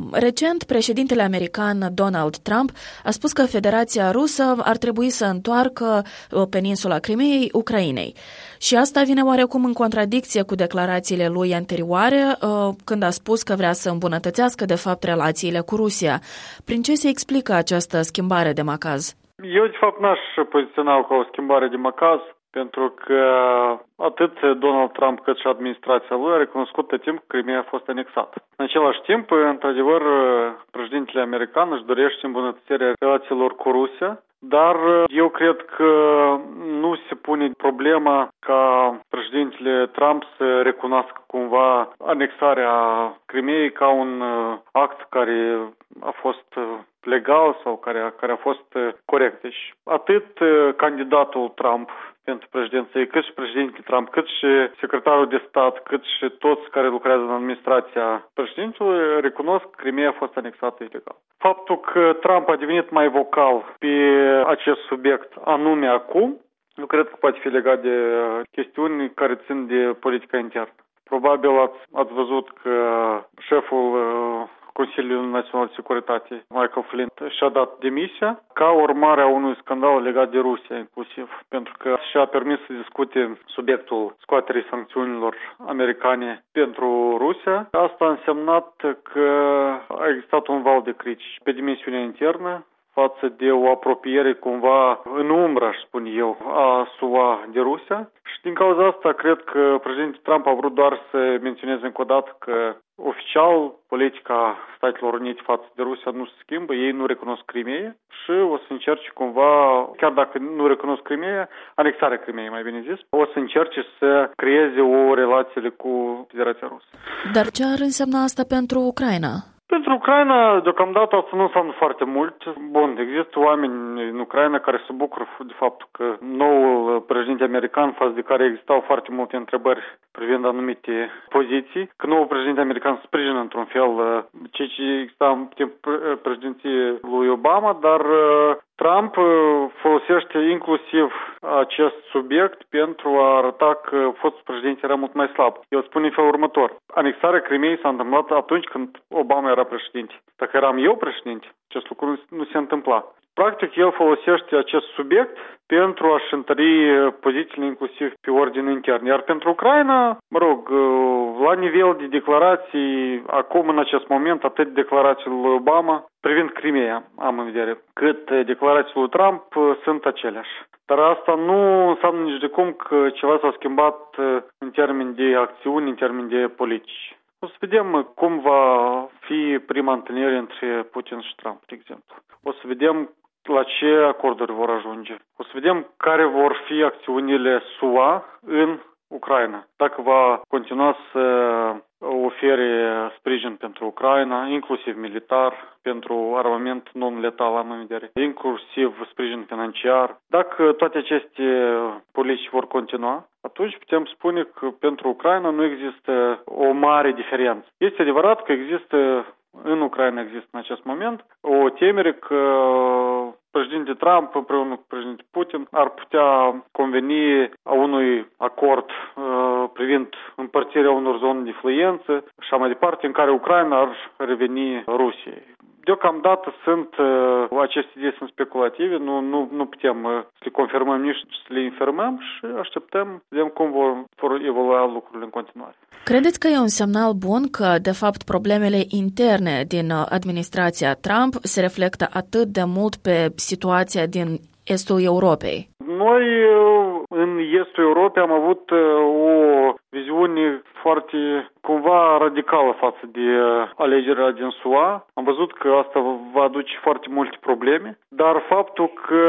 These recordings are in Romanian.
Recent, președintele american Donald Trump a spus că Federația Rusă ar trebui să întoarcă peninsula Crimeei Ucrainei. Și asta vine oarecum în contradicție cu declarațiile lui anterioare, când a spus că vrea să îmbunătățească, de fapt, relațiile cu Rusia. Prin ce se explică această schimbare de macaz? Eu, de fapt, n-aș poziționa ca o schimbare de macaz, pentru că atât Donald Trump cât și administrația lui a recunoscut tot timpul că Crimea a fost anexată. În același timp, într-adevăr, președintele american își dorește îmbunătățirea relațiilor cu Rusia, dar eu cred că nu se pune problema ca președintele Trump să recunoască cumva anexarea Crimeei ca un act care a fost legal sau care a fost corect. Deci, atât candidatul Trump pentru președinție, cât și președintele Trump, cât și secretarul de stat, cât și toți care lucrează în administrația președintelui recunosc că Crimea a fost anexată ilegal. Faptul că Trump a devenit mai vocal pe acest subiect anume acum, nu cred că poate fi legat de chestiuni care țin de politica internă. Probabil ați văzut că șeful Consiliul Național de Securitate, Michael Flynn, și-a dat demisia ca urmare a unui scandal legat de Rusia inclusiv, pentru că și-a permis să discute subiectul scoaterii sancțiunilor americane pentru Rusia. Asta a însemnat că a existat un val de critici pe dimensiunea internă față de o apropiere cumva în umbră, aș spune eu, a SUA de Rusia. Și din cauza asta cred că președintele Trump a vrut doar să menționeze încă o dată că oficial politica Statelor Unite față de Rusia nu se schimbă, ei nu recunosc Crimeea și o să încerce cumva, chiar dacă nu recunosc Crimeea, anexarea Crimeei, mai bine zis, o să încerce să creeze o relație cu Federația Rusă. Dar ce ar însemna asta pentru Ucraina? Pentru Ucraina, deocamdată, asta nu înseamnă foarte mult. Bun, există oameni în Ucraina care se bucură de faptul că noul președinte american, față de care existau foarte multe întrebări privind anumite poziții, că noul președinte american sprijină într-un fel ceea ce exista în timpul președinției lui Obama, dar Trump folosește inclusiv acest subiect pentru a arăta că fostul președinte era mult mai slab. El spune în felul următor. Anexarea Crimeei s-a întâmplat atunci când Obama era președinte. Dacă eram eu președinte, acest lucru nu se întâmpla. Practic, el folosește acest subiect pentru a-și întări pozițiile inclusiv pe ordine intern. Iar pentru Ucraina, la nivel de declarații, acum în acest moment, atât declarațiile lui Obama privind Crimeea, am în vedere, cât declarațiile lui Trump sunt aceleași. Dar asta nu înseamnă nici de cum că ceva s-a schimbat în termeni de acțiuni, în termeni de politici. O să vedem cum va fi prima întâlnire între Putin și Trump, de exemplu. O să vedem la ce acorduri vor ajunge. O să vedem care vor fi acțiunile SUA în Ucraina. Dacă va continua să ofere sprijin pentru Ucraina, inclusiv militar, pentru armament non-letal, am în vedere, inclusiv sprijin financiar. Dacă toate aceste politici vor continua, atunci putem spune că pentru Ucraina nu există o mare diferență. Este adevărat că în Ucraina există în acest moment o temere că președintele Trump împreună cu președintele Putin ar putea conveni a unui acord privind împărțirea unor zone de influență și așa mai departe, în care Ucraina ar reveni Rusiei. Deocamdată aceste idei sunt speculative, nu putem să le confirmăm nici să le infirmăm și așteptăm să vedem cum vor evolua lucrurile în continuare. Credeți că e un semnal bun că, de fapt, problemele interne din administrația Trump se reflectă atât de mult pe situația din estul Europei? Noi, în estul Europei, am avut o viziune foarte, cumva, radicală față de alegerea din SUA. Am văzut că asta va aduce foarte multe probleme, dar faptul că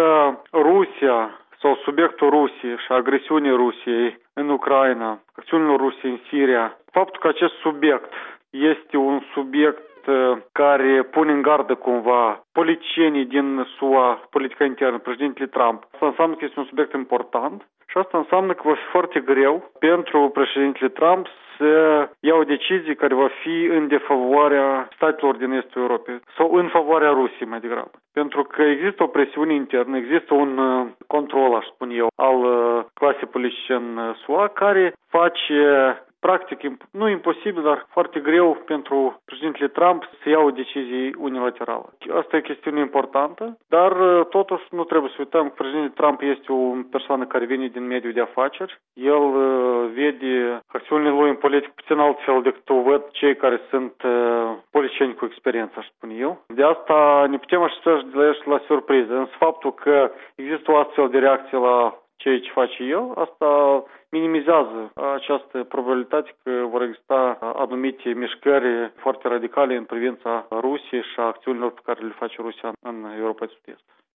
Rusia sau subiectul Rusiei și agresiunii Rusiei în Ucraina, acțiunilor Rusiei în Siria, faptul că acest subiect este un subiect care pune în gardă cumva politicienii din SUA, politica internă, președintele Trump. Asta înseamnă că este un subiect important și asta înseamnă că va fi foarte greu pentru președintele Trump să ia o decizie care va fi în defavoarea statelor din estul Europei sau în favoarea Rusiei mai degrabă. Pentru că există o presiune internă, există un control, aș spune eu, al clasei politice în SUA care face practic, nu imposibil, dar foarte greu pentru președintele Trump să ia o decizie unilaterală. Asta e o chestiune importantă, dar totuși nu trebuie să uităm că președintele Trump este o persoană care vine din mediul de afaceri. El vede acțiunile lui în politică puțin altfel decât o văd cei care sunt politicieni cu experiență, aș spune eu. De asta ne putem aștepta de la el la surpriză. Însă faptul că există o astfel de reacție la ceea ce face el, asta minimizează această probabilitate că vor exista anumite mișcări foarte radicale în privința Rusiei și a acțiunilor pe care le face Rusia în Europa de Sud-Est.